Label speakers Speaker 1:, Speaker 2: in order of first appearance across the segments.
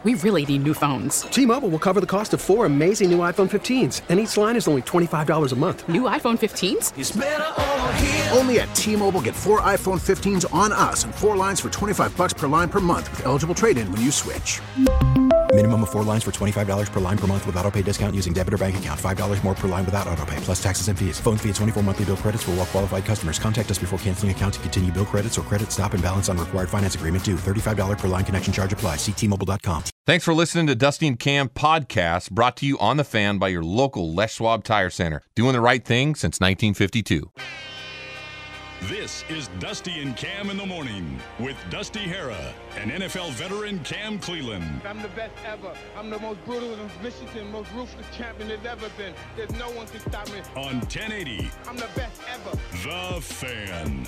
Speaker 1: We really need new phones.
Speaker 2: T-Mobile will cover the cost of 4 amazing new iPhone 15s, and each line is only $25 a month.
Speaker 1: New iPhone 15s?
Speaker 3: It's better over here.
Speaker 4: Only at T-Mobile, get 4 iPhone 15s on us and 4 lines for $25 per line per month with eligible trade-in when you switch.
Speaker 5: Minimum of 4 lines for $25 per line per month with autopay discount using debit or bank account. $5 more per line without autopay, plus taxes and fees. Phone fee at 24 monthly bill credits for well-qualified customers. Contact us before canceling account to continue bill credits or credit stop and balance on required finance agreement due. $35 per line connection charge applies. See T-Mobile.com.
Speaker 6: Thanks for listening to Dusty and Cam podcast, brought to you on The Fan by your local Les Schwab Tire Center. Doing the right thing since 1952.
Speaker 7: This is Dusty and Cam in the Morning with Dusty Hara and NFL veteran Cam Cleland.
Speaker 8: I'm the best ever. I'm the most brutal and vicious and most ruthless champion there's ever been. There's no one can stop me.
Speaker 7: On 1080.
Speaker 8: I'm the best ever.
Speaker 7: The Fan.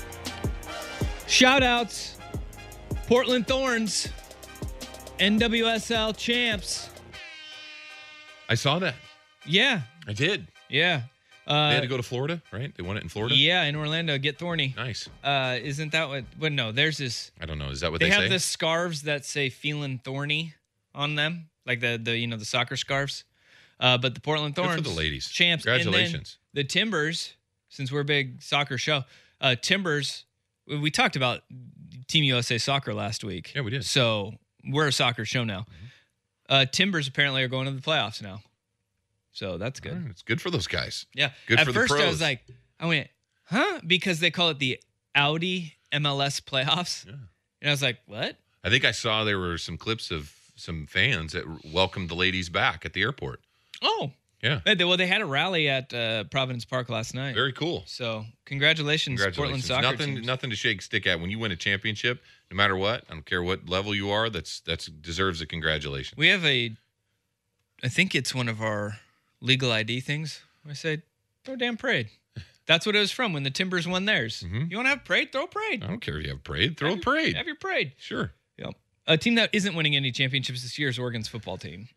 Speaker 9: Shout-outs. Portland Thorns. NWSL champs.
Speaker 10: I saw that.
Speaker 9: Yeah.
Speaker 10: I did.
Speaker 9: Yeah.
Speaker 10: They had to go to Florida, right? They won it in Florida?
Speaker 9: Yeah, in Orlando. Get Thorny.
Speaker 10: Nice.
Speaker 9: Isn't that what? Well, no, there's this.
Speaker 10: I don't know. Is that what they
Speaker 9: have
Speaker 10: say?
Speaker 9: the scarves that say "Feeling Thorny" on them, like the soccer scarves. But the Portland Thorns,
Speaker 10: good for the ladies,
Speaker 9: champs.
Speaker 10: Congratulations.
Speaker 9: And then the Timbers, since we're a big soccer show, Timbers. We talked about Team USA Soccer last week.
Speaker 10: Yeah, we did.
Speaker 9: So we're a soccer show now. Timbers apparently are going to the playoffs now. So that's good.
Speaker 10: It's good for those guys.
Speaker 9: Yeah.
Speaker 10: Good
Speaker 9: At
Speaker 10: for
Speaker 9: first
Speaker 10: the pros.
Speaker 9: I was like, I went, huh? Because they call it the Audi MLS playoffs. Yeah. And I was like, what?
Speaker 10: I think I saw there were some clips of some fans that welcomed the ladies back at the airport.
Speaker 9: Oh.
Speaker 10: Yeah.
Speaker 9: Well, they had a rally at Providence Park last night.
Speaker 10: Very cool.
Speaker 9: So congratulations. Portland soccer teams.
Speaker 10: Nothing to shake stick at. When you win a championship, no matter what, I don't care what level you are, that's deserves a congratulations.
Speaker 9: We have I think it's one of our legal ID things. I say, throw a damn parade. That's what it was from when the Timbers won theirs. Mm-hmm. You want to have a parade? Throw a parade.
Speaker 10: I don't care if you have a parade. Throw a parade.
Speaker 9: Have your parade.
Speaker 10: Sure.
Speaker 9: Yep. A team that isn't winning any championships this year is Oregon's football team.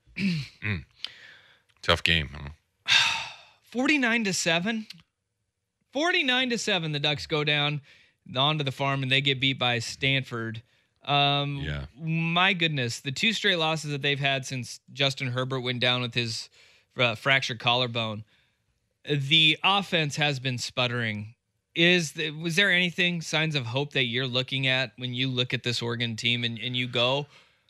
Speaker 10: Tough game, huh?
Speaker 9: 49-7. 49-7, the Ducks go down onto the farm, and they get beat by Stanford.
Speaker 10: Yeah.
Speaker 9: My goodness, the 2 straight losses that they've had since Justin Herbert went down with his fractured collarbone, the offense has been sputtering. Was there anything, signs of hope that you're looking at when you look at this Oregon team and you go,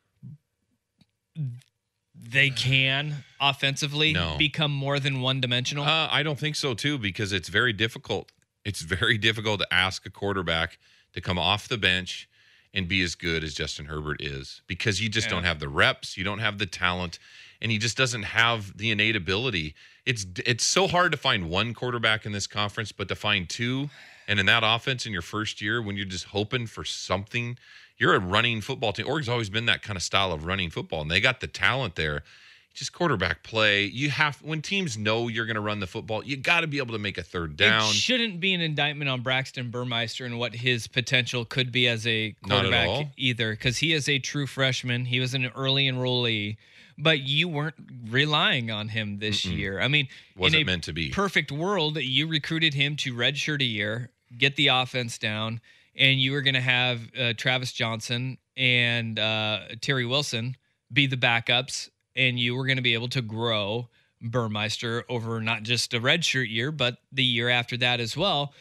Speaker 9: they can offensively become more than one-dimensional?
Speaker 10: I don't think so, too, because it's very difficult. It's very difficult to ask a quarterback to come off the bench and be as good as Justin Herbert is, because you just don't have the reps, you don't have the talent, and he just doesn't have the innate ability. It's so hard to find one quarterback in this conference, but to find 2, and in that offense in your first year when you're just hoping for something, you're a running football team. Oregon's always been that kind of style of running football, and they got the talent there. Just quarterback play. When teams know you're going to run the football, you got to be able to make a third down.
Speaker 9: It shouldn't be an indictment on Braxton Burmeister and what his potential could be as a quarterback either, because he is a true freshman. He was an early enrollee, but you weren't relying on him this year. I mean,
Speaker 10: wasn't meant to be.
Speaker 9: Perfect world, you recruited him to redshirt a year, get the offense down, and you were going to have Travis Johnson and Terry Wilson be the backups, and you were going to be able to grow Burmeister over not just a redshirt year, but the year after that as well.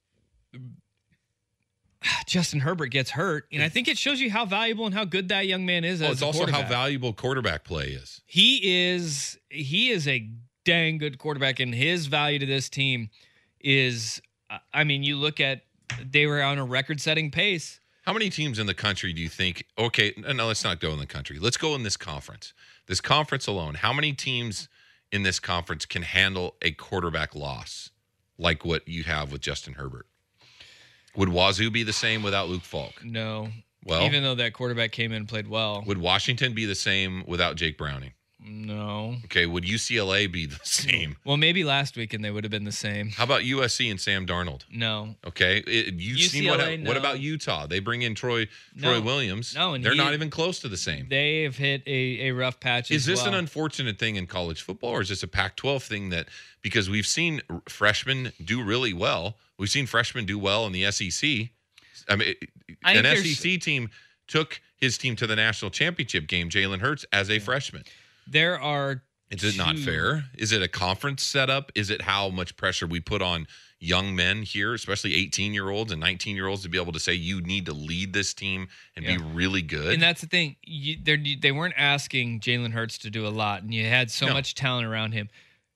Speaker 9: Justin Herbert gets hurt, and I think it shows you how valuable and how good that young man is.
Speaker 10: It's also how valuable quarterback play is.
Speaker 9: He is a dang good quarterback, and his value to this team is, I mean, you look at, they were on a record-setting pace.
Speaker 10: How many teams in the country do you think, okay, no, let's not go in the country. Let's go in this conference. This conference alone, how many teams in this conference can handle a quarterback loss like what you have with Justin Herbert? Would Wazoo be the same without Luke Falk?
Speaker 9: No.
Speaker 10: Well,
Speaker 9: even though that quarterback came in and played well.
Speaker 10: Would Washington be the same without Jake Browning?
Speaker 9: No.
Speaker 10: Okay, would UCLA be the same?
Speaker 9: Well, maybe last weekend they would have been the same.
Speaker 10: How about USC and Sam Darnold?
Speaker 9: No.
Speaker 10: Okay, you've seen what about Utah? They bring in Troy Williams.
Speaker 9: No, and
Speaker 10: they're not even close to the same.
Speaker 9: They have hit a rough patch.
Speaker 10: Is this an unfortunate thing in college football, or is this a Pac-12 thing that, because we've seen freshmen do really well, we've seen freshmen do well in the SEC. I mean, an SEC team took his team to the national championship game, Jalen Hurts, as a freshman.
Speaker 9: There are.
Speaker 10: Is it not fair? Is it a conference setup? Is it how much pressure we put on young men here, especially 18-year-olds and 19-year-olds, to be able to say you need to lead this team and be really good?
Speaker 9: And that's the thing. They weren't asking Jalen Hurts to do a lot, and you had so much talent around him.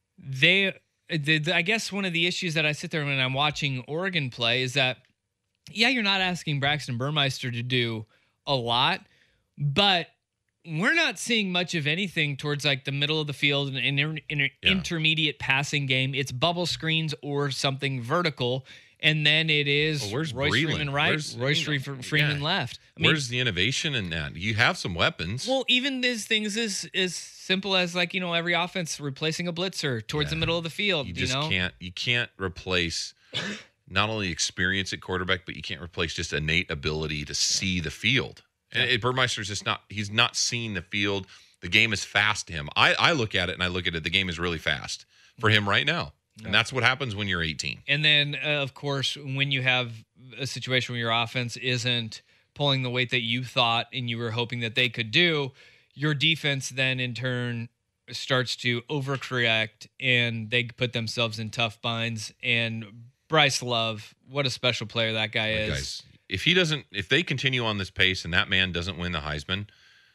Speaker 9: I guess one of the issues that I sit there when I'm watching Oregon play is that, you're not asking Braxton Burmeister to do a lot, but we're not seeing much of anything towards like the middle of the field and an intermediate passing game. It's bubble screens or something vertical. And then it is
Speaker 10: where's
Speaker 9: Royce
Speaker 10: Breland?
Speaker 9: Freeman right, Royce Freeman left. I mean,
Speaker 10: where's the innovation in that? You have some weapons.
Speaker 9: Well, even these things is simple as like, every offense replacing a blitzer towards the middle of the field.
Speaker 10: You can't replace not only experience at quarterback, but you can't replace just innate ability to see the field. And Burmeister's just he's not seeing the field. The game is fast to him. I look at it the game is really fast for him right now. And that's what happens when you're 18.
Speaker 9: And then, of course, when you have a situation where your offense isn't pulling the weight that you thought and you were hoping that they could do, your defense then in turn starts to overcorrect and they put themselves in tough binds. And Bryce Love, what a special player that guy is.
Speaker 10: Guys, if they continue on this pace and that man doesn't win the Heisman,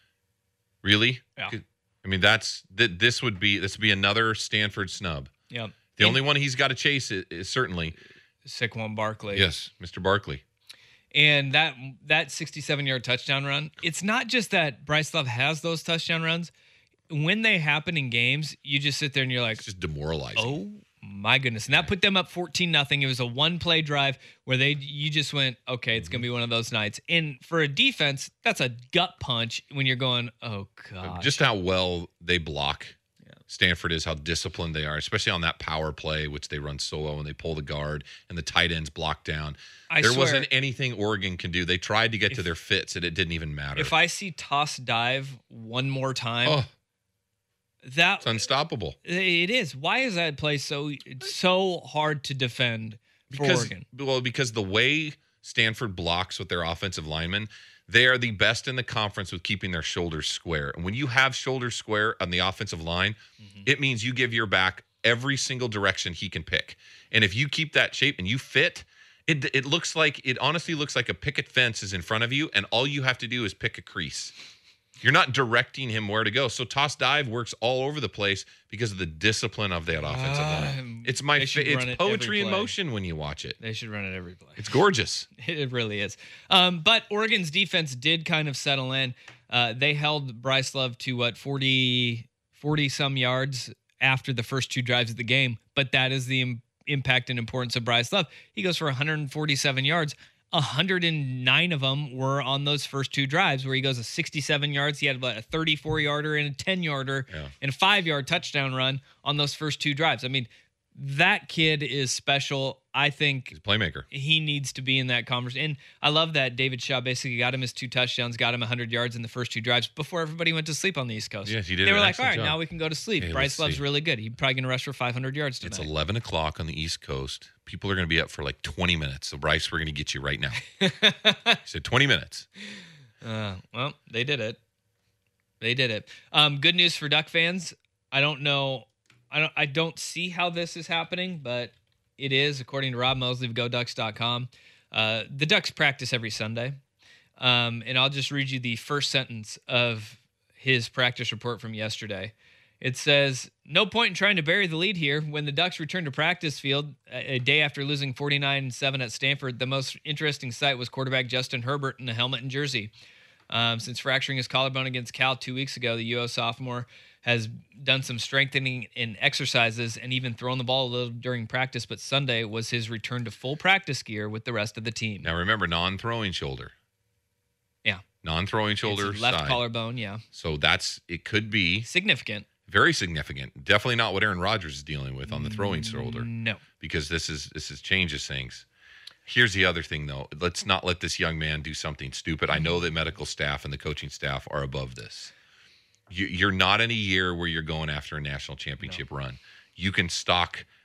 Speaker 10: really?
Speaker 9: Yeah.
Speaker 10: I mean, this would be another Stanford snub.
Speaker 9: Yeah.
Speaker 10: The only one he's got to chase is certainly
Speaker 9: Saquon Barkley.
Speaker 10: Yes, Mr. Barkley.
Speaker 9: And that 67-yard touchdown run, it's not just that Bryce Love has those touchdown runs. When they happen in games, you just sit there and you're like,
Speaker 10: it's just demoralizing.
Speaker 9: Oh my goodness. And that put them up 14-0. It was a one-play drive where you just went, okay, it's going to be one of those nights. And for a defense, that's a gut punch when you're going, oh, God.
Speaker 10: Just how well they block Stanford is, how disciplined they are, especially on that power play, which they run solo and they pull the guard and the tight ends block down. There wasn't anything Oregon can do. They tried to get to their fits and it didn't even matter.
Speaker 9: If I see toss dive one more time,
Speaker 10: it's unstoppable.
Speaker 9: It is. Why is that play so hard to defend for Oregon?
Speaker 10: Well, because the way Stanford blocks with their offensive linemen, they are the best in the conference with keeping their shoulders square. And when you have shoulders square on the offensive line, it means you give your back every single direction he can pick. And if you keep that shape and you fit, it honestly looks like a picket fence is in front of you, and all you have to do is pick a crease. You're not directing him where to go. So toss dive works all over the place because of the discipline of that offensive line. It's it's poetry in motion when you watch it.
Speaker 9: They should run it every play.
Speaker 10: It's gorgeous.
Speaker 9: It really is. But Oregon's defense did kind of settle in. They held Bryce Love to 40 some yards after the first two drives of the game. But that is the impact and importance of Bryce Love. He goes for 147 yards. 109 of them were on those first two drives where he goes 67 yards. He had about a 34-yarder and a 10-yarder and a 5-yard touchdown run on those first two drives. I mean, that kid is special. I think
Speaker 10: he's a playmaker.
Speaker 9: He needs to be in that conversation. And I love that David Shaw basically got him his 2 touchdowns, got him 100 yards in the first 2 drives before everybody went to sleep on the East Coast.
Speaker 10: Yes, he did.
Speaker 9: They were like, all right, now we can go to sleep. Hey, Bryce Love's really good. He's probably going to rush for 500 yards tonight.
Speaker 10: It's 11 o'clock on the East Coast. People are going to be up for like 20 minutes. So, Bryce, we're going to get you right now. He said 20 minutes.
Speaker 9: Well, they did it. They did it. Good news for Duck fans. I don't know. I don't see how this is happening, but it is, according to Rob Mosley of GoDucks.com. The Ducks practice every Sunday. And I'll just read you the first sentence of his practice report from yesterday. It says, no point in trying to bury the lead here. When the Ducks returned to practice field a day after losing 49-7 at Stanford, the most interesting sight was quarterback Justin Herbert in a helmet and jersey. Since fracturing his collarbone against Cal 2 weeks ago, the UO sophomore has done some strengthening in exercises and even thrown the ball a little during practice, but Sunday was his return to full practice gear with the rest of the team.
Speaker 10: Now remember, non-throwing shoulder.
Speaker 9: Yeah.
Speaker 10: Non-throwing shoulder
Speaker 9: left
Speaker 10: side.
Speaker 9: Collarbone, yeah.
Speaker 10: So it could be
Speaker 9: significant.
Speaker 10: Very significant. Definitely not what Aaron Rodgers is dealing with on the throwing shoulder.
Speaker 9: No.
Speaker 10: Because this changes things. Here's the other thing, though. Let's not let this young man do something stupid. I know that medical staff and the coaching staff are above this. You're not in a year where you're going after a national championship run. You can stock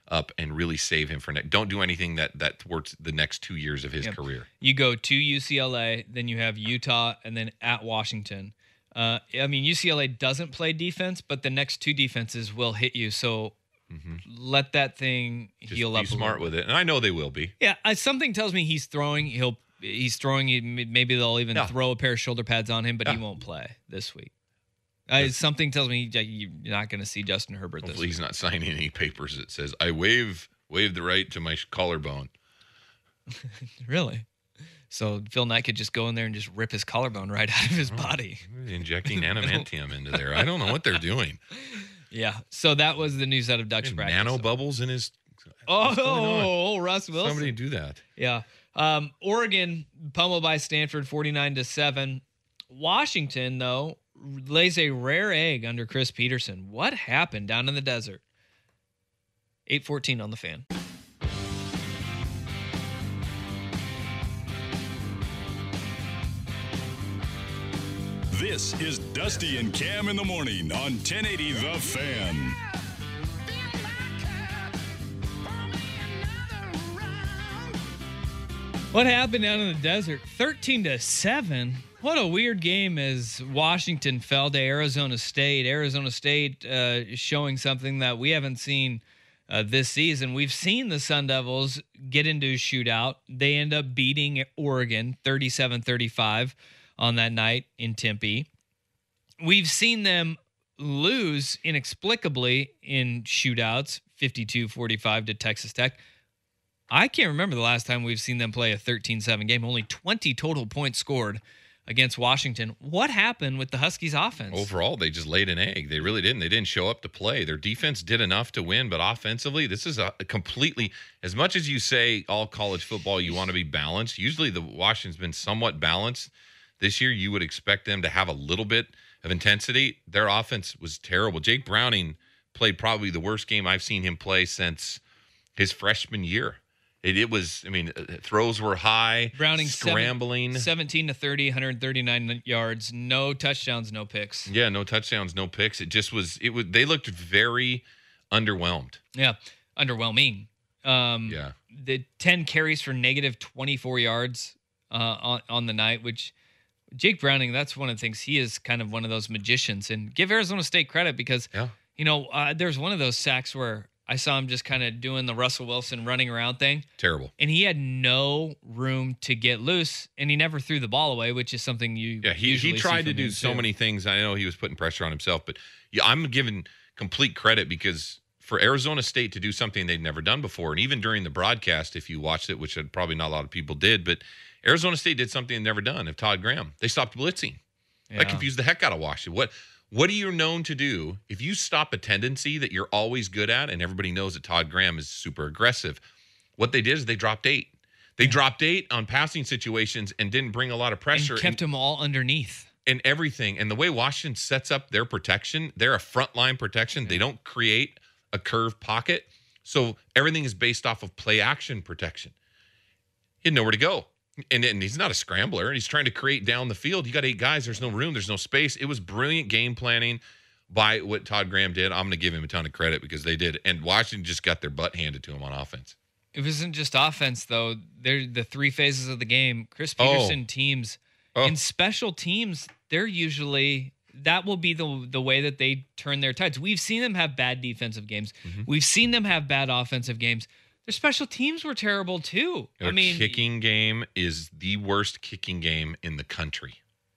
Speaker 10: up and really save him for next. Don't do anything that thwarts the next 2 years of his career.
Speaker 9: You go to UCLA, then you have Utah, and then at Washington. UCLA doesn't play defense, but the next 2 defenses will hit you. So let that thing heal up.
Speaker 10: Be smart with it, and I know they will be.
Speaker 9: Yeah, something tells me he's throwing. He's throwing. Maybe they'll even throw a pair of shoulder pads on him, but he won't play this week. Something tells me you're not going to see Justin Herbert this week.
Speaker 10: He's not signing any papers that says, I waive the right to my collarbone.
Speaker 9: Really? So Phil Knight could just go in there and just rip his collarbone right out of his body.
Speaker 10: Injecting adamantium into there. I don't know what they're doing.
Speaker 9: Yeah. So that was the news out of Ducks practice.
Speaker 10: Nano bubbles in his...
Speaker 9: Russ Wilson.
Speaker 10: Somebody do that.
Speaker 9: Yeah. Oregon pummeled by Stanford 49-7. Washington, though, lays a rare egg under Chris Peterson. What happened down in the desert? 8:14 on the Fan.
Speaker 7: This is Dusty and Cam in the morning on 1080 The Fan.
Speaker 9: What happened down in the desert? 13-7. What a weird game as Washington fell to Arizona State. Arizona State showing something that we haven't seen this season. We've seen the Sun Devils get into a shootout. They end up beating Oregon 37-35 on that night in Tempe. We've seen them lose inexplicably in shootouts, 52-45 to Texas Tech. I can't remember the last time we've seen them play a 13-7 game. Only 20 total points scored against Washington. What happened with the Huskies offense?
Speaker 10: Overall, they just laid an egg. They really didn't. They didn't show up to play. Their defense did enough to win, but offensively, this is a completely, as much as you say all college football, you want to be balanced. Usually the Washington's been somewhat balanced. This year, you would expect them to have a little bit of intensity. Their offense was terrible. Jake Browning played probably the worst game I've seen him play since his freshman year. It was, throws were high.
Speaker 9: Browning
Speaker 10: scrambling.
Speaker 9: 17-30, 139 yards, no touchdowns, no picks.
Speaker 10: Yeah, no touchdowns, no picks. They looked very underwhelmed.
Speaker 9: Yeah, underwhelming. The 10 carries for negative 24 yards on the night, which Jake Browning, that's one of the things. He is kind of one of those magicians. And give Arizona State credit because, there's one of those sacks where I saw him just kind of doing the Russell Wilson running around thing.
Speaker 10: Terrible.
Speaker 9: And he had no room to get loose, and he never threw the ball away, which is something you
Speaker 10: he tried to do so many things. I know he was putting pressure on himself, but I'm giving complete credit because for Arizona State to do something they'd never done before, and even during the broadcast, if you watched it, which probably not a lot of people did, but Arizona State did something they'd never done of Todd Graham. They stopped blitzing. Yeah. That confused the heck out of Washington. What are you known to do if you stop a tendency that you're always good at, and everybody knows that Todd Graham is super aggressive? What they did is they dropped 8. They dropped 8 on passing situations and didn't bring a lot of pressure.
Speaker 9: And kept them all underneath.
Speaker 10: And everything. And the way Washington sets up their protection, they're a frontline protection. Yeah. They don't create a curved pocket. So everything is based off of play action protection. He had nowhere to go. And he's not a scrambler. He's trying to create down the field. You got 8 guys. There's no room. There's no space. It was brilliant game planning by what Todd Graham did. I'm going to give him a ton of credit because they did. And Washington just got their butt handed to him on offense.
Speaker 9: It wasn't just offense, though. They're the 3 phases of the game. Chris Peterson teams. In special teams, they're usually that will be the way that they turn their tides. We've seen them have bad defensive games. Mm-hmm. We've seen them have bad offensive games. Their special teams were terrible, too.
Speaker 10: Their kicking game is the worst kicking game in the country.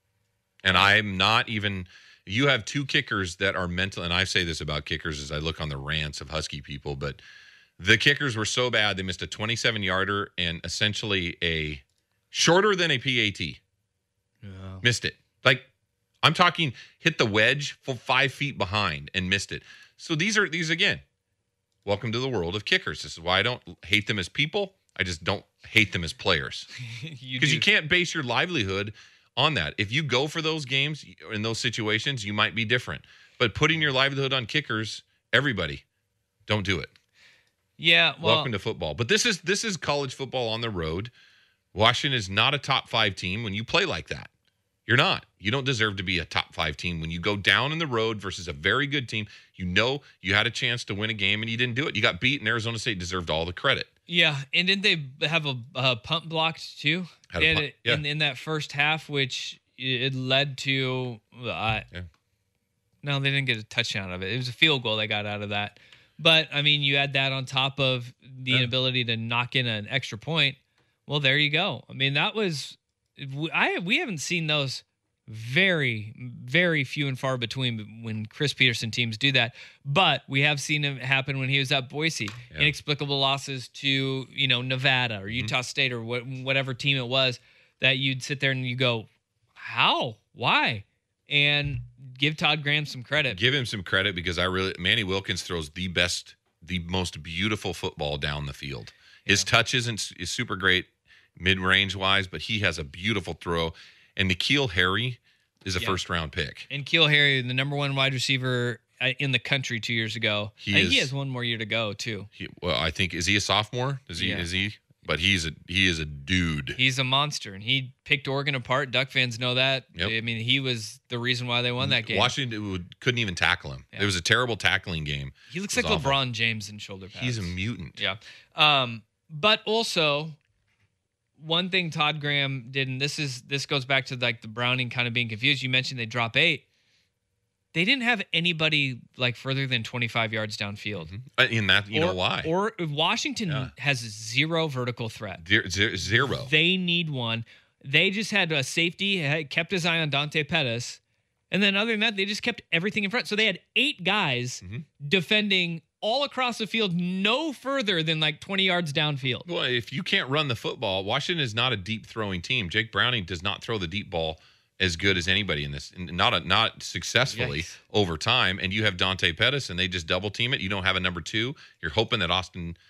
Speaker 10: And I'm not even – you have 2 kickers that are mental – and I say this about kickers as I look on the rants of Husky people, but the kickers were so bad they missed a 27-yarder and essentially a shorter than a PAT. Yeah. Missed it. Like, I'm talking hit the wedge 5 feet behind and missed it. So these again – welcome to the world of kickers. This is why I don't hate them as people. I just don't hate them as players. Because you can't base your livelihood on that. If you go for those games in those situations, you might be different. But putting your livelihood on kickers, everybody, don't do it.
Speaker 9: Yeah, well,
Speaker 10: welcome to football. But this is college football on the road. Washington is not a top 5 team when you play like that. You're not. You don't deserve to be a top 5 team. When you go down in the road versus a very good team, you know you had a chance to win a game and you didn't do it. You got beat, and Arizona State deserved all the credit.
Speaker 9: Yeah, and didn't they have a punt blocked too?
Speaker 10: Had a punt, yeah.
Speaker 9: in that first half, which it led to no, they didn't get a touchdown out of it. It was a field goal they got out of that. But, I mean, you add that on top of the inability to knock in an extra point. Well, there you go. I mean, that was we haven't seen those very, very few and far between when Chris Peterson teams do that. But we have seen it happen when he was at Boise. Yeah. Inexplicable losses to, Nevada or Utah State or whatever team it was that you'd sit there and you go, how? Why? And give Todd Graham some credit.
Speaker 10: Give him some credit because Manny Wilkins throws the most beautiful football down the field. His touch is super great mid-range wise, but he has a beautiful throw. And N'Keal Harry is a first-round pick. And
Speaker 9: N'Keal Harry, the number 1 wide receiver in the country 2 years ago. He has one more year to go too.
Speaker 10: I think, is he a sophomore? Is he? But he is a dude.
Speaker 9: He's a monster, and he picked Oregon apart. Duck fans know that. Yep. I mean, he was the reason why they won that game.
Speaker 10: Washington couldn't even tackle him. Yeah. It was a terrible tackling game.
Speaker 9: He looks like awful. LeBron James in shoulder pads.
Speaker 10: He's a mutant.
Speaker 9: Yeah. But also, one thing Todd Graham did, and this goes back to like the Browning kind of being confused. You mentioned they drop 8. They didn't have anybody like further than 25 yards downfield.
Speaker 10: Mm-hmm. In that, know why?
Speaker 9: Or Washington has 0 vertical threat.
Speaker 10: 0.
Speaker 9: They need one. They just had a safety, kept his eye on Dante Pettis. And then other than that, they just kept everything in front. So they had 8 guys defending all across the field, no further than like 20 yards downfield.
Speaker 10: Well, if you can't run the football, Washington is not a deep throwing team. Jake Browning does not throw the deep ball as good as anybody in this, not successfully over time. And you have Dante Pettis, and they just double team it. You don't have a number 2. You're hoping that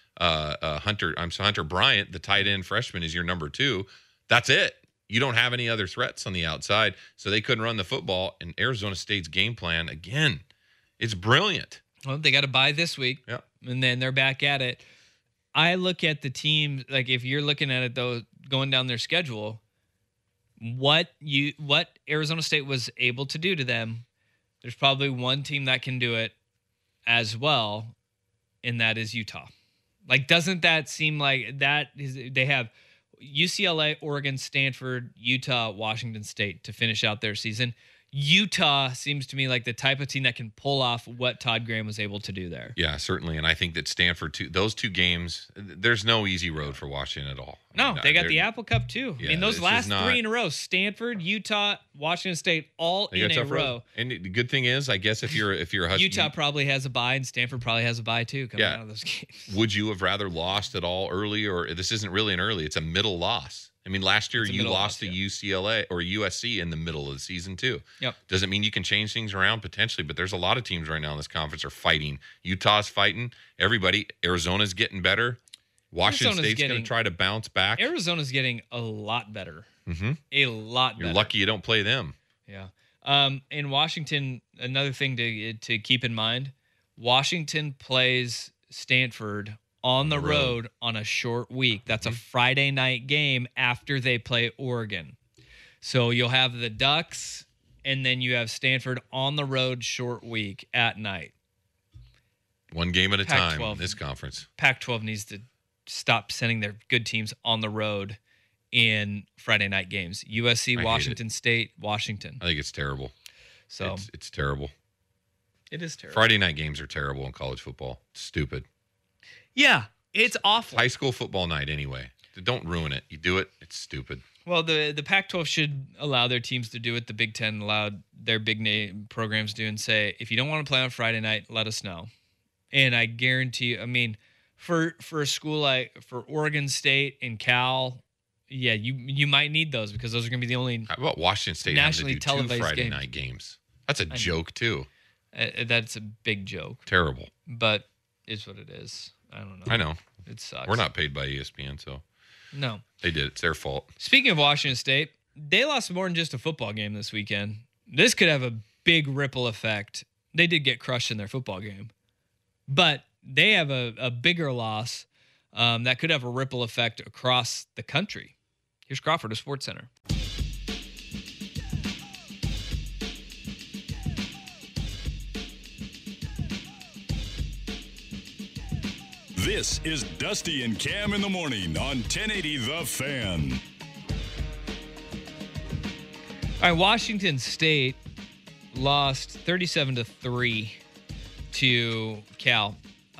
Speaker 10: Hunter Bryant, the tight end freshman, is your number 2. That's it. You don't have any other threats on the outside, so they couldn't run the football. And Arizona State's game plan, again, it's brilliant.
Speaker 9: Well, they got to bye this week, and then they're back at it. I look at the team, like if you're looking at it, though, going down their schedule, what Arizona State was able to do to them, there's probably one team that can do it as well, and that is Utah. Like, doesn't that seem like they have UCLA, Oregon, Stanford, Utah, Washington State to finish out their season? Utah seems to me like the type of team that can pull off what Todd Graham was able to do there.
Speaker 10: Yeah, certainly. And I think that Stanford, those 2 games, there's no easy road for Washington at all.
Speaker 9: They got the Apple Cup too. Yeah, I mean, those last 3 in a row, Stanford, Utah, Washington State, all in a row.
Speaker 10: And the good thing is, I guess if you're a Husky,
Speaker 9: Utah probably has a bye and Stanford probably has a bye too coming out of those games.
Speaker 10: Would you have rather lost at all early, or this isn't really an early, it's a middle loss? I mean, last year you lost to UCLA or USC in the middle of the season too.
Speaker 9: Yep.
Speaker 10: Doesn't mean you can change things around potentially, but there's a lot of teams right now in this conference are fighting. Utah's fighting. Everybody. Arizona's getting better. Washington State's going to try to bounce back.
Speaker 9: Arizona's getting a lot better.
Speaker 10: Mm-hmm.
Speaker 9: A lot better.
Speaker 10: You're lucky you don't play them.
Speaker 9: Yeah. In Washington, another thing to keep in mind, Washington plays Stanford on the road on a short week. That's a Friday night game after they play Oregon. So you'll have the Ducks, and then you have Stanford on the road short week at night.
Speaker 10: One game at a time in this conference.
Speaker 9: Pac-12 needs to stop sending their good teams on the road in Friday night games. USC, Washington State, Washington.
Speaker 10: I think it's terrible.
Speaker 9: So
Speaker 10: it's terrible.
Speaker 9: It is terrible.
Speaker 10: Friday night games are terrible in college football. It's stupid.
Speaker 9: Yeah, it's awful.
Speaker 10: High school football night anyway. Don't ruin it. You do it, it's stupid.
Speaker 9: Well, the Pac-12 should allow their teams to do it. The Big Ten allowed their big name programs to do and say, if you don't want to play on Friday night, let us know. And I guarantee you, I mean, for a school like for Oregon State and Cal, yeah, you might need those because those are going to be the only.
Speaker 10: How about Washington State
Speaker 9: nationally
Speaker 10: having to do
Speaker 9: televised
Speaker 10: 2 Friday
Speaker 9: games.
Speaker 10: night games? That's a joke too.
Speaker 9: That's a big joke.
Speaker 10: Terrible.
Speaker 9: But it's what it is. I don't know.
Speaker 10: I know.
Speaker 9: It sucks.
Speaker 10: We're not paid by ESPN, so.
Speaker 9: No.
Speaker 10: They did. It's their fault.
Speaker 9: Speaking of Washington State, they lost more than just a football game this weekend. This could have a big ripple effect. They did get crushed in their football game. But they have a bigger loss that could have a ripple effect across the country. Here's Crawford of SportsCenter.
Speaker 7: This is Dusty and Cam in the morning on 1080 The Fan.
Speaker 9: All right, Washington State lost 37-3 to Cal.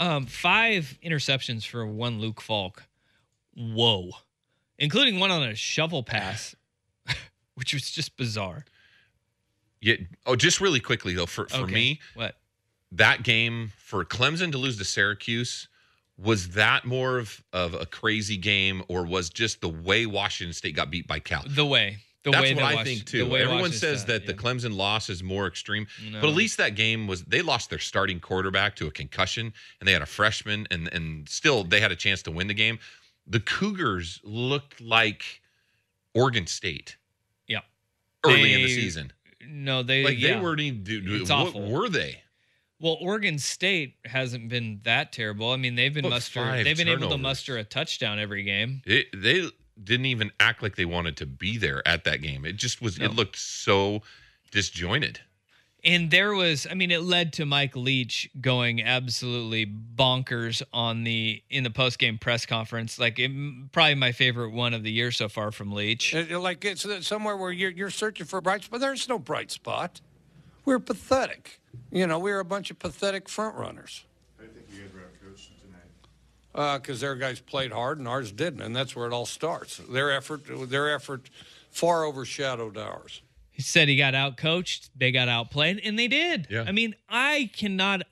Speaker 9: 5 interceptions for one Luke Falk. Whoa. Including one on a shovel pass, which was just bizarre.
Speaker 10: Yeah. Oh, just really quickly, though, for me,
Speaker 9: what?
Speaker 10: That game for Clemson to lose to Syracuse, was that more of a crazy game, or was just the way Washington State got beat by Cal?
Speaker 9: The way.
Speaker 10: That's what I think, too. Everyone
Speaker 9: Washington
Speaker 10: says
Speaker 9: State,
Speaker 10: that the Clemson loss is more extreme.
Speaker 9: No.
Speaker 10: But at least that game was, they lost their starting quarterback to a concussion, and they had a freshman, and still they had a chance to win the game. The Cougars looked like Oregon State.
Speaker 9: Yeah.
Speaker 10: Early in the season.
Speaker 9: No, they
Speaker 10: weren't even,
Speaker 9: it's
Speaker 10: what
Speaker 9: awful.
Speaker 10: were they?
Speaker 9: Well, Oregon State hasn't been that terrible. I mean, they've been able to muster a touchdown every game.
Speaker 10: They didn't even act like they wanted to be there at that game. It just was. No. It looked so disjointed.
Speaker 9: And it led to Mike Leach going absolutely bonkers in the post-game press conference. Probably my favorite one of the year so far from Leach.
Speaker 3: Like it's somewhere where you're searching for a bright spot. There's no bright spot. We're pathetic. We're a bunch of pathetic front runners.
Speaker 11: I think you guys were outcoached tonight.
Speaker 3: Because their guys played hard and ours didn't, and that's where it all starts. Their effort far overshadowed ours.
Speaker 9: He said he got outcoached, they got outplayed, and they did.
Speaker 10: Yeah.
Speaker 9: I mean, I can't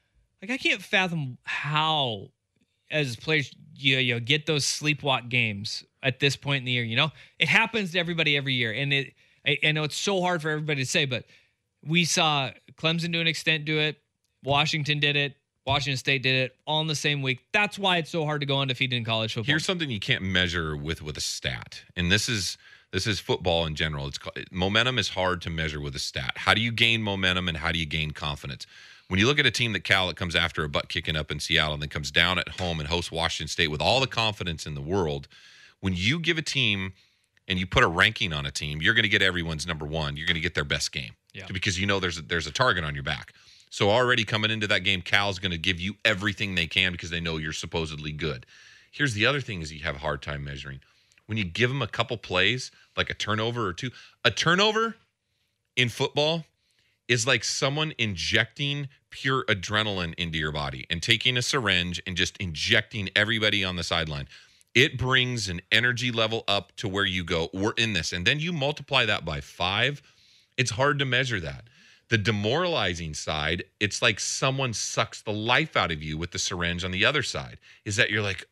Speaker 9: fathom how, as players, you get those sleepwalk games at this point in the year. It happens to everybody every year, and I know it's so hard for everybody to say, but we saw Clemson to an extent do it, Washington did it, Washington State did it all in the same week. That's why it's so hard to go undefeated in college football.
Speaker 10: Here's something you can't measure with a stat, and this is football in general. Momentum is hard to measure with a stat. How do you gain momentum and how do you gain confidence? When you look at a team that comes after a butt kicking up in Seattle and then comes down at home and hosts Washington State with all the confidence in the world, when you give a team and you put a ranking on a team, you're going to get everyone's number one. You're going to get their best game because there's a target on your back. So already coming into that game, Cal's going to give you everything they can because they know you're supposedly good. Here's the other thing is you have a hard time measuring. When you give them a couple plays, like a turnover or two, a turnover in football is like someone injecting pure adrenaline into your body and taking a syringe and just injecting everybody on the sideline. It brings an energy level up to where you go, we're in this. And then you multiply that by 5. It's hard to measure that. The demoralizing side, it's like someone sucks the life out of you with the syringe on the other side. Is that you're like,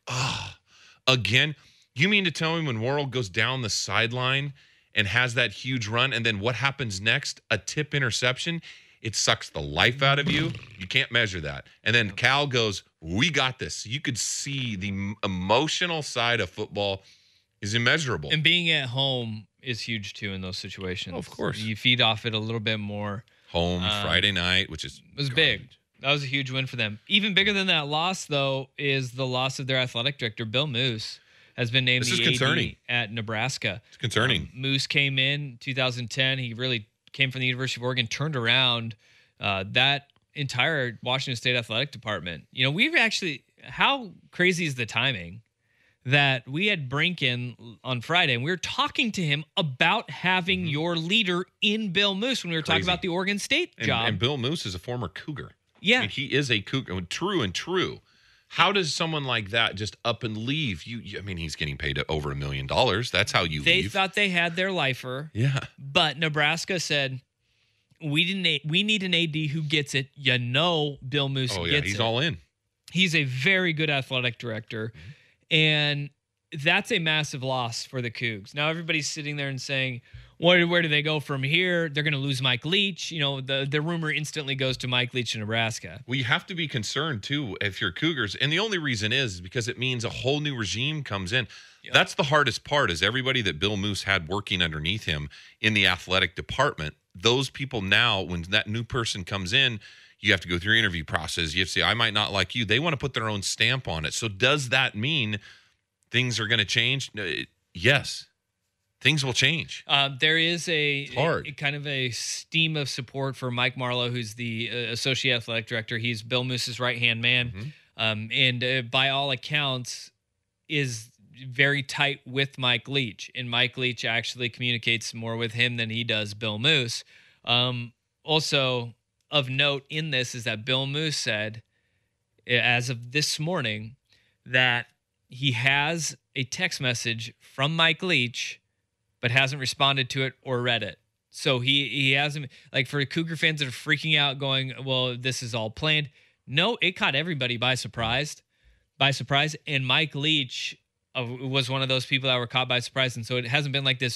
Speaker 10: again? You mean to tell me when Worrell goes down the sideline and has that huge run, and then what happens next? A tip interception? It sucks the life out of you. You can't measure that. And then Cal goes, we got this. You could see the emotional side of football is immeasurable.
Speaker 9: And being at home is huge, too, in those situations.
Speaker 10: Oh, of course.
Speaker 9: You feed off it a little bit more.
Speaker 10: Home Friday night, which was
Speaker 9: big. That was a huge win for them. Even bigger than that loss, though, is the loss of their athletic director, Bill Moose. Has been named the AD at Nebraska.
Speaker 10: It's concerning.
Speaker 9: Moose came in 2010. He really came from the University of Oregon, turned around that entire Washington State athletic department. How crazy is the timing that we had Brink in on Friday, and we were talking to him about having your leader in Bill Moose when we were talking about the Oregon State job.
Speaker 10: And Bill Moose is a former Cougar.
Speaker 9: Yeah.
Speaker 10: I mean, he is a Cougar, true and true. How does someone like that just up and leave? He's getting paid over $1 million. That's how you leave.
Speaker 9: They thought they had their lifer.
Speaker 10: Yeah.
Speaker 9: But Nebraska said, we need an AD who gets it. Bill Moose gets it.
Speaker 10: He's all in.
Speaker 9: He's a very good athletic director. Mm-hmm. And that's a massive loss for the Cougs. Now everybody's sitting there and saying, where do they go from here? They're going to lose Mike Leach. The rumor instantly goes to Mike Leach in Nebraska.
Speaker 10: Well, you have to be concerned, too, if you're Cougars. And the only reason is because it means a whole new regime comes in. Yep. That's the hardest part is everybody that Bill Moose had working underneath him in the athletic department. Those people now, when that new person comes in, you have to go through your interview process. You have to say, I might not like you. They want to put their own stamp on it. So does that mean things are going to change? Yes. Things will change.
Speaker 9: There is a kind of a steam of support for Mike Marlowe, who's the associate athletic director. He's Bill Moose's right-hand man. and by all accounts is very tight with Mike Leach. And Mike Leach actually communicates more with him than he does Bill Moose. Also of note in this is that Bill Moose said, as of this morning, that he has a text message from Mike Leach, but hasn't responded to it or read it. So he hasn't, like, for Cougar fans that are freaking out going, well, this is all planned. No, it caught everybody by surprise. And Mike Leach was one of those people that were caught by surprise. And so it hasn't been like this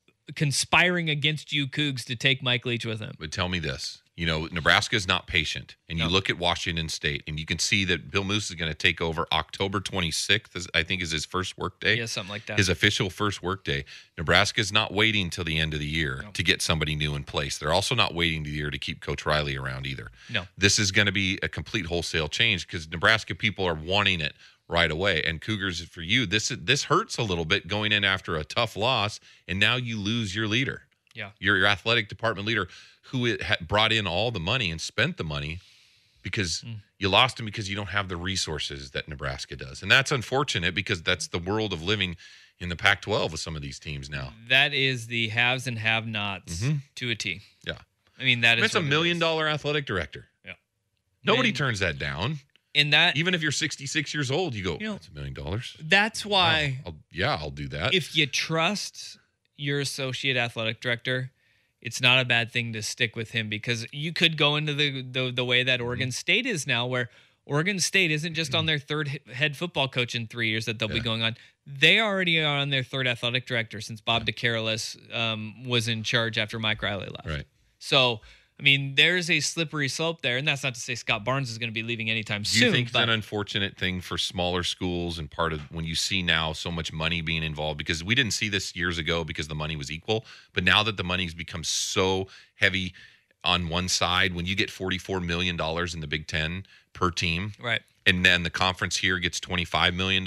Speaker 9: conspiring against you Cougs to take Mike Leach with him.
Speaker 10: But tell me this. Nebraska is not patient. And you look at Washington State, and you can see that Bill Moose is going to take over October 26th, I think is his first work day.
Speaker 9: Yeah, something like that.
Speaker 10: His official first work day. Nebraska is not waiting until the end of the year to get somebody new in place. They're also not waiting the year to keep Coach Riley around either.
Speaker 9: No.
Speaker 10: This is going to be a complete wholesale change because Nebraska people are wanting it right away. And Cougars, for you, this hurts a little bit going in after a tough loss, and now you lose your leader.
Speaker 9: Yeah.
Speaker 10: Your athletic department leader who had brought in all the money and spent the money because you lost him because you don't have the resources that Nebraska does. And that's unfortunate because that's the world of living in the Pac-12 with some of these teams now.
Speaker 9: That is the haves and have-nots to a T.
Speaker 10: Yeah.
Speaker 9: I mean, that's
Speaker 10: $1 million athletic director.
Speaker 9: Yeah.
Speaker 10: Nobody turns that down.
Speaker 9: In that,
Speaker 10: even if you're 66 years old, you go, that's $1 million.
Speaker 9: That's why.
Speaker 10: I'll do that.
Speaker 9: If you trust your associate athletic director, it's not a bad thing to stick with him, because you could go into the way that Oregon State is now, where Oregon State isn't just on their third head football coach in 3 years that they'll be going on. They already are on their third athletic director since Bob DeCarolis was in charge after Mike Riley left.
Speaker 10: Right.
Speaker 9: So, I mean, there's a slippery slope there, and that's not to say Scott Barnes is going to be leaving anytime soon.
Speaker 10: Do you think it's an unfortunate thing for smaller schools, and part of when you see now so much money being involved? Because we didn't see this years ago because the money was equal, but now that the money's become so heavy on one side, when you get $44 million in the Big Ten per team,
Speaker 9: right,
Speaker 10: and then the conference here gets $25 million,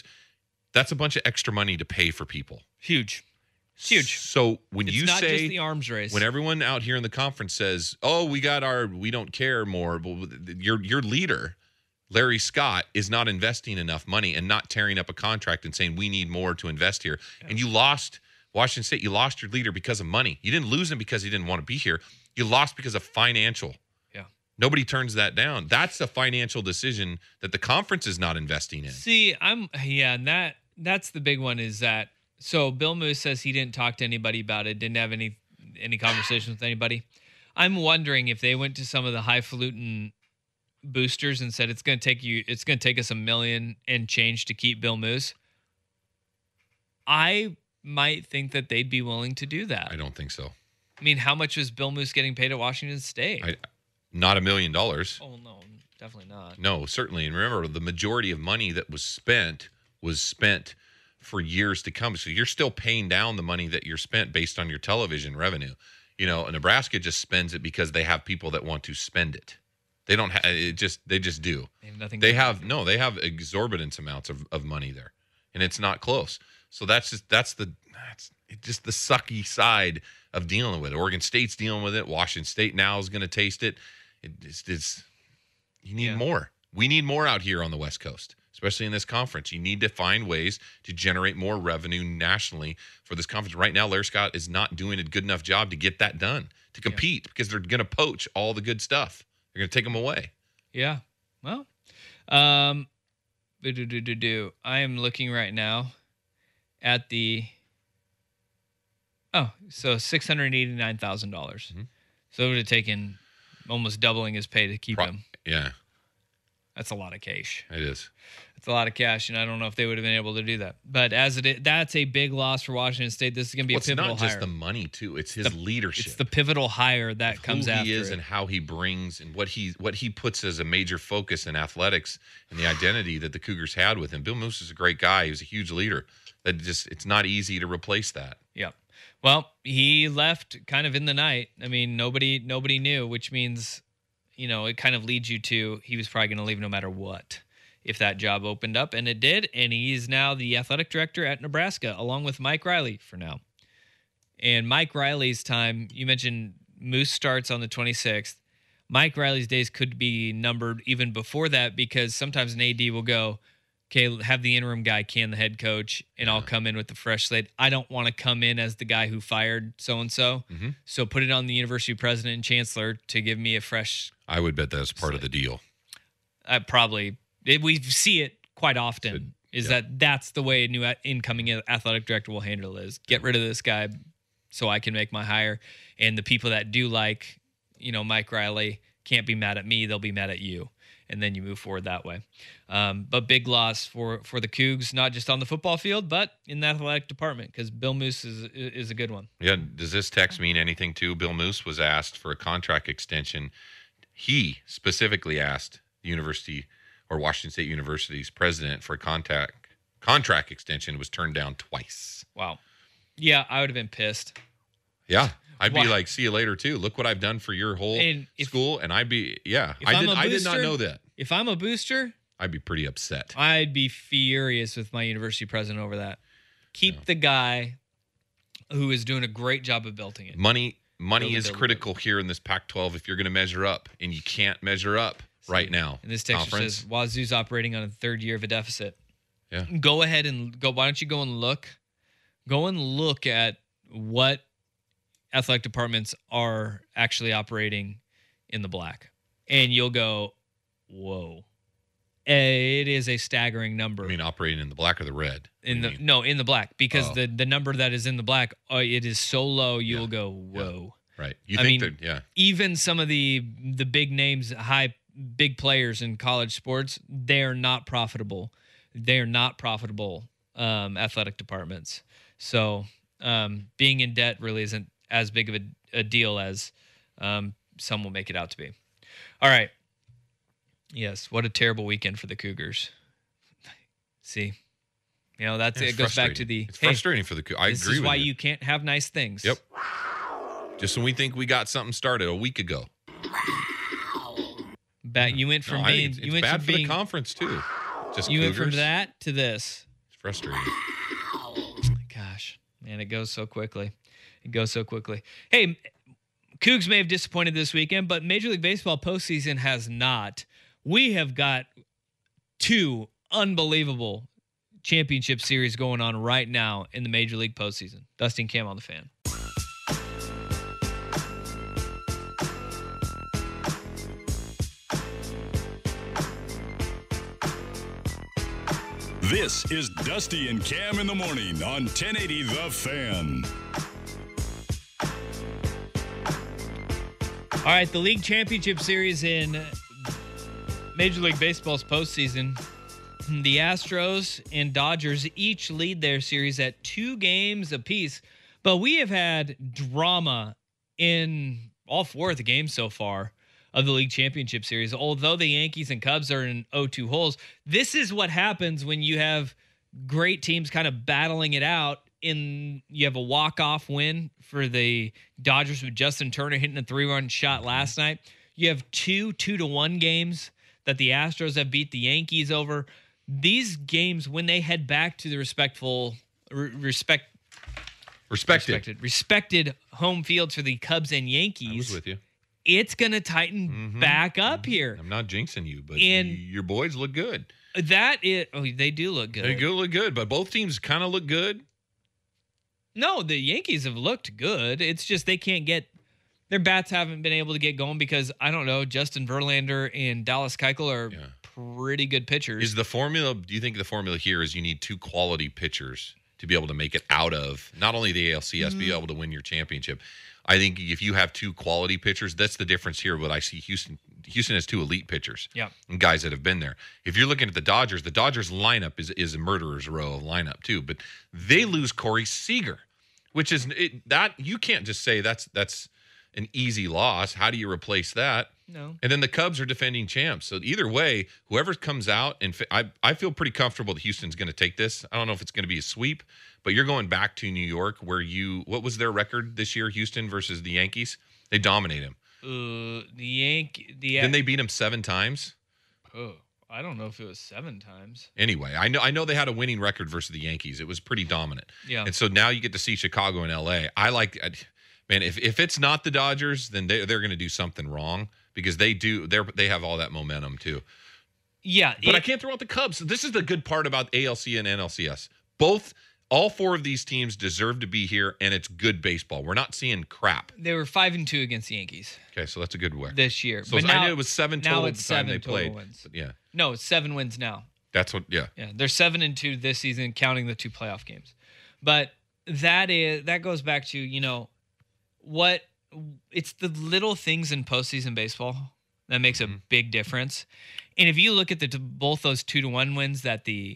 Speaker 10: that's a bunch of extra money to pay for people.
Speaker 9: Huge. It's huge.
Speaker 10: So when
Speaker 9: it's
Speaker 10: you
Speaker 9: not
Speaker 10: say
Speaker 9: just the arms race,
Speaker 10: when everyone out here in the conference says, "Oh, we don't care more," your leader, Larry Scott, is not investing enough money and not tearing up a contract and saying we need more to invest here. Yeah. And you lost Washington State. You lost your leader because of money. You didn't lose him because he didn't want to be here. You lost because of financial.
Speaker 9: Yeah.
Speaker 10: Nobody turns that down. That's a financial decision that the conference is not investing in.
Speaker 9: See, and that's the big one is that. So Bill Moose says he didn't talk to anybody about it, didn't have any conversations with anybody. I'm wondering if they went to some of the highfalutin boosters and said it's going to take us $1 million and change to keep Bill Moose. I might think that they'd be willing to do that.
Speaker 10: I don't think so.
Speaker 9: I mean, how much was Bill Moose getting paid at Washington State?
Speaker 10: Not $1 million.
Speaker 9: Oh no, definitely not.
Speaker 10: No, certainly. And remember, the majority of money that was spent for years to come. So you're still paying down the money that you're spent based on your television revenue. Nebraska just spends it because they have people that want to spend it. They don't have it. They just do. They have exorbitant amounts of money there, and it's not close. So that's just the sucky side of dealing with it. Oregon State's dealing with it. Washington State now is going to taste it. You need more. We need more out here on the West Coast, especially in this conference. You need to find ways to generate more revenue nationally for this conference. Right now, Larry Scott is not doing a good enough job to get that done, to compete, because they're going to poach all the good stuff. They're going to take them away.
Speaker 9: Yeah. Well, I am looking right now at so $689,000. Mm-hmm. So it would have taken almost doubling his pay to keep him.
Speaker 10: Yeah.
Speaker 9: That's a lot of cash.
Speaker 10: It is.
Speaker 9: It's a lot of cash, and I don't know if they would have been able to do that. But as it is, that's a big loss for Washington State. This is going to be a pivotal hire.
Speaker 10: It's not just the money, too. It's his leadership.
Speaker 9: It's the pivotal hire that comes after.
Speaker 10: Who he is and how he brings and what he puts as a major focus in athletics and the identity that the Cougars had with him. Bill Moose is a great guy. He was a huge leader. It's not easy to replace that.
Speaker 9: Yeah. Well, he left kind of in the night. I mean, nobody knew, which means, it kind of leads you to he was probably going to leave no matter what if that job opened up, and it did, and he's now the athletic director at Nebraska along with Mike Riley for now. And Mike Riley's time, you mentioned Moose starts on the 26th. Mike Riley's days could be numbered even before that, because sometimes an AD will go, okay, have the interim guy can the head coach, and I'll come in with the fresh slate. I don't want to come in as the guy who fired so-and-so. So put it on the university president and chancellor to give me a fresh.
Speaker 10: I would bet that's part of the deal.
Speaker 9: We see it quite often, that's the way a new incoming athletic director will handle it, is get rid of this guy so I can make my hire. And the people that do like, Mike Riley can't be mad at me. They'll be mad at you. And then you move forward that way. But big loss for the Cougs, not just on the football field, but in the athletic department, because Bill Moose is a good one.
Speaker 10: Yeah. Does this text mean anything too? Bill Moose was asked for a contract extension. He specifically asked the university or Washington State University's president for a contract extension, was turned down twice.
Speaker 9: Wow. Yeah, I would have been pissed.
Speaker 10: Yeah. I'd be like, see you later too. Look what I've done for your whole school. And I did not know that.
Speaker 9: If I'm a booster,
Speaker 10: I'd be pretty upset.
Speaker 9: I'd be furious with my university president over that. Keep the guy who is doing a great job of building it.
Speaker 10: Money is critical here in this Pac-12 if you're going to measure up, and you can't measure up right now.
Speaker 9: And this text says Wazoo's operating on a third year of a deficit.
Speaker 10: Yeah.
Speaker 9: Go ahead and go. Why don't you go and look? Go and look at what athletic departments are actually operating in the black, and you'll go, whoa. It is a staggering number.
Speaker 10: I mean, operating in the black or the red?
Speaker 9: In the black, because the number that is in the black, it is so low, you will go, whoa.
Speaker 10: Yeah. Right.
Speaker 9: Even some of the big names, big players in college sports, they're not profitable. They're not profitable athletic departments. So being in debt really isn't as big of a deal as some will make it out to be. All right. Yes, what a terrible weekend for the Cougars. See, it goes back to
Speaker 10: it's frustrating for the Cougars. I agree with you.
Speaker 9: This is why you can't have nice things.
Speaker 10: Yep. Just when we think we got something started a week ago.
Speaker 9: You went from being.
Speaker 10: It's bad for the conference too.
Speaker 9: You went from that to this.
Speaker 10: It's frustrating.
Speaker 9: Gosh, man, it goes so quickly. Hey, Cougs may have disappointed this weekend, but Major League Baseball postseason has not. We have got 2 unbelievable championship series going on right now in the Major League postseason. Dusty and Cam on the Fan.
Speaker 7: This is Dusty and Cam in the morning on 1080 The Fan.
Speaker 9: All right, the league championship series in Major League Baseball's postseason. The Astros and Dodgers each lead their series at 2 games apiece. But we have had drama in all 4 of the games so far of the league championship series. Although the Yankees and Cubs are in 0-2 holes, this is what happens when you have great teams kind of battling it out. You have a walk-off win for the Dodgers with Justin Turner hitting a 3-run shot last night. You have 2-1 games that the Astros have beat the Yankees over. These games, when they head back to the respected home fields for the Cubs and Yankees,
Speaker 10: I was with you.
Speaker 9: It's going to tighten back up here.
Speaker 10: I'm not jinxing you, but your boys look good.
Speaker 9: They do look good.
Speaker 10: They do look good, but both teams kind of look good.
Speaker 9: No, the Yankees have looked good. It's just they can't get their bats haven't been able to get going because I don't know. Justin Verlander and Dallas Keuchel are pretty good pitchers.
Speaker 10: Do you think the formula here is you need 2 quality pitchers to be able to make it out of not only the ALCS, be able to win your championship? I think if you have 2 quality pitchers, that's the difference here. What I see, Houston has 2 elite pitchers, and guys that have been there. If you're looking at the Dodgers lineup is a murderer's row of lineup too. But they lose Corey Seager, which is that you can't just say that's an easy loss. How do you replace that?
Speaker 9: No.
Speaker 10: And then the Cubs are defending champs. So either way, whoever comes out, and I feel pretty comfortable that Houston's going to take this. I don't know if it's going to be a sweep, but you're going back to New York where what was their record this year, Houston versus the Yankees? They dominate them. Didn't they beat them 7 times?
Speaker 9: Oh, I don't know if it was 7 times.
Speaker 10: Anyway, I know they had a winning record versus the Yankees. It was pretty dominant.
Speaker 9: Yeah.
Speaker 10: And so now you get to see Chicago and LA. Man, if it's not the Dodgers, then they're going to do something wrong because they have all that momentum too.
Speaker 9: Yeah,
Speaker 10: but I can't throw out the Cubs. This is the good part about ALC and NLCS. All 4 of these teams deserve to be here, and it's good baseball. We're not seeing crap.
Speaker 9: They were 5-2 against the Yankees.
Speaker 10: Okay, so that's a good win
Speaker 9: this year.
Speaker 10: So
Speaker 9: but now,
Speaker 10: I knew it was 7 total at the time they played.
Speaker 9: Wins.
Speaker 10: But yeah.
Speaker 9: No, it's 7 wins now.
Speaker 10: That's what. Yeah.
Speaker 9: Yeah, they're 7-2 this season, counting the 2 playoff games. But that goes back to what it's the little things in postseason baseball that makes a big difference. And if you look at both those 2-1 wins that the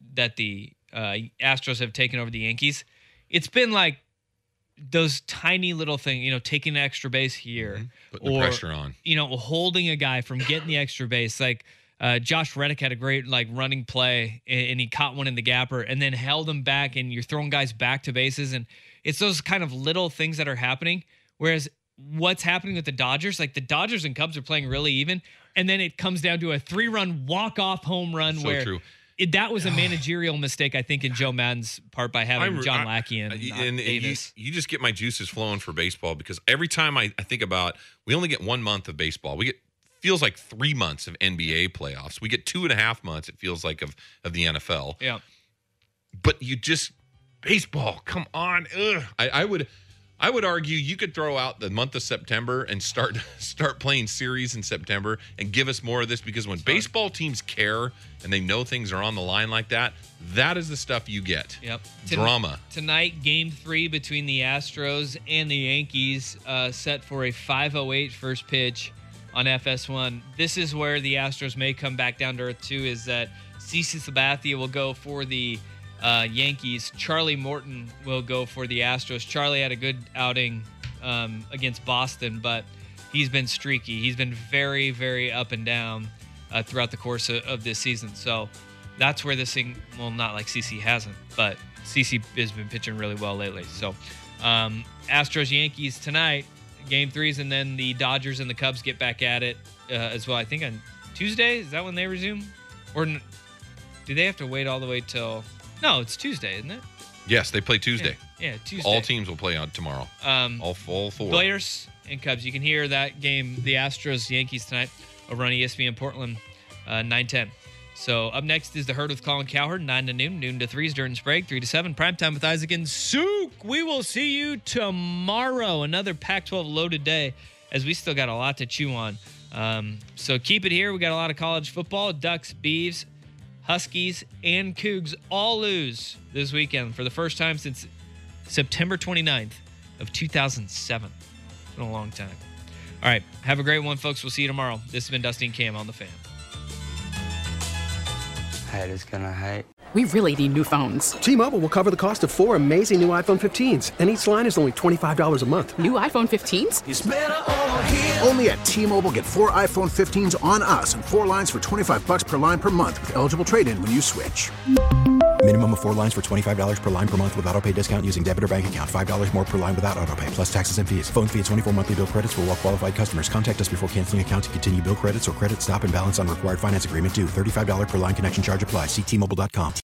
Speaker 9: Astros have taken over the Yankees, it's been like those tiny little things, taking an extra base here,
Speaker 10: putting the pressure on,
Speaker 9: holding a guy from getting the extra base. Like Josh Reddick had a great running play, and he caught one in the gapper, and then held him back, and you're throwing guys back to bases, and it's those kind of little things that are happening. Whereas what's happening with the Dodgers, like the Dodgers and Cubs are playing really even, and then it comes down to a 3-run walk-off home run
Speaker 10: so
Speaker 9: where
Speaker 10: true.
Speaker 9: That was a managerial mistake, I think, in Joe Maddon's part by having John Lackey and Davis.
Speaker 10: You just get my juices flowing for baseball, because every time I think about, we only get 1 month of baseball. We get feels like 3 months of NBA playoffs. We get 2.5 months, it feels like, of the NFL.
Speaker 9: Yeah.
Speaker 10: But baseball, come on. Ugh. I would argue you could throw out the month of September and start playing series in September and give us more of this, because when baseball teams care and they know things are on the line like that, that is the stuff you get.
Speaker 9: Yep.
Speaker 10: Drama.
Speaker 9: Tonight, Game 3 between the Astros and the Yankees, set for a 5:08 first pitch on FS1. This is where the Astros may come back down to earth too, is that CeCe Sabathia will go for the Yankees. Charlie Morton will go for the Astros. Charlie had a good outing against Boston, but he's been streaky. He's been very, very up and down throughout the course of this season. So that's where this thing, well, not like CeCe hasn't, but CeCe has been pitching really well lately. So Astros, Yankees tonight, Game 3s, and then the Dodgers and the Cubs get back at it as well. I think on Tuesday, is that when they resume? Or do they have to wait all the way till... No, it's Tuesday, isn't it?
Speaker 10: Yes, they play Tuesday.
Speaker 9: Yeah, Tuesday.
Speaker 10: All teams will play on tomorrow. All 4.
Speaker 9: Players and Cubs. You can hear that game, the Astros, Yankees tonight, over on ESPN Portland, 9:10. So up next is The Herd with Colin Cowherd, 9 to noon, noon to 3's Durden's Break, 3 to 7. Primetime with Isaac and Souk. We will see you tomorrow. Another Pac-12 loaded day, as we still got a lot to chew on. So keep it here. We got a lot of college football. Ducks, Beavs, Huskies, and Cougs all lose this weekend for the first time since September 29th of 2007. It's been a long time. All right. Have a great one, folks. We'll see you tomorrow. This has been Dusty and Cam on The Fan.
Speaker 12: Haters gonna hate.
Speaker 1: We really need new phones.
Speaker 2: T-Mobile will cover the cost of 4 amazing new iPhone 15s, and each line is only $25 a month.
Speaker 1: New iPhone 15s?
Speaker 4: It's better over here. Only at T-Mobile, get 4 iPhone 15s on us and 4 lines for $25 per line per month with eligible trade-in when you switch.
Speaker 5: Minimum of 4 lines for $25 per line per month with auto-pay discount using debit or bank account. $5 more per line without auto-pay, plus taxes and fees. Phone fee at 24 monthly bill credits for well-qualified customers. Contact us before canceling account to continue bill credits or credit stop and balance on required finance agreement due. $35 per line connection charge applies. See T-Mobile.com.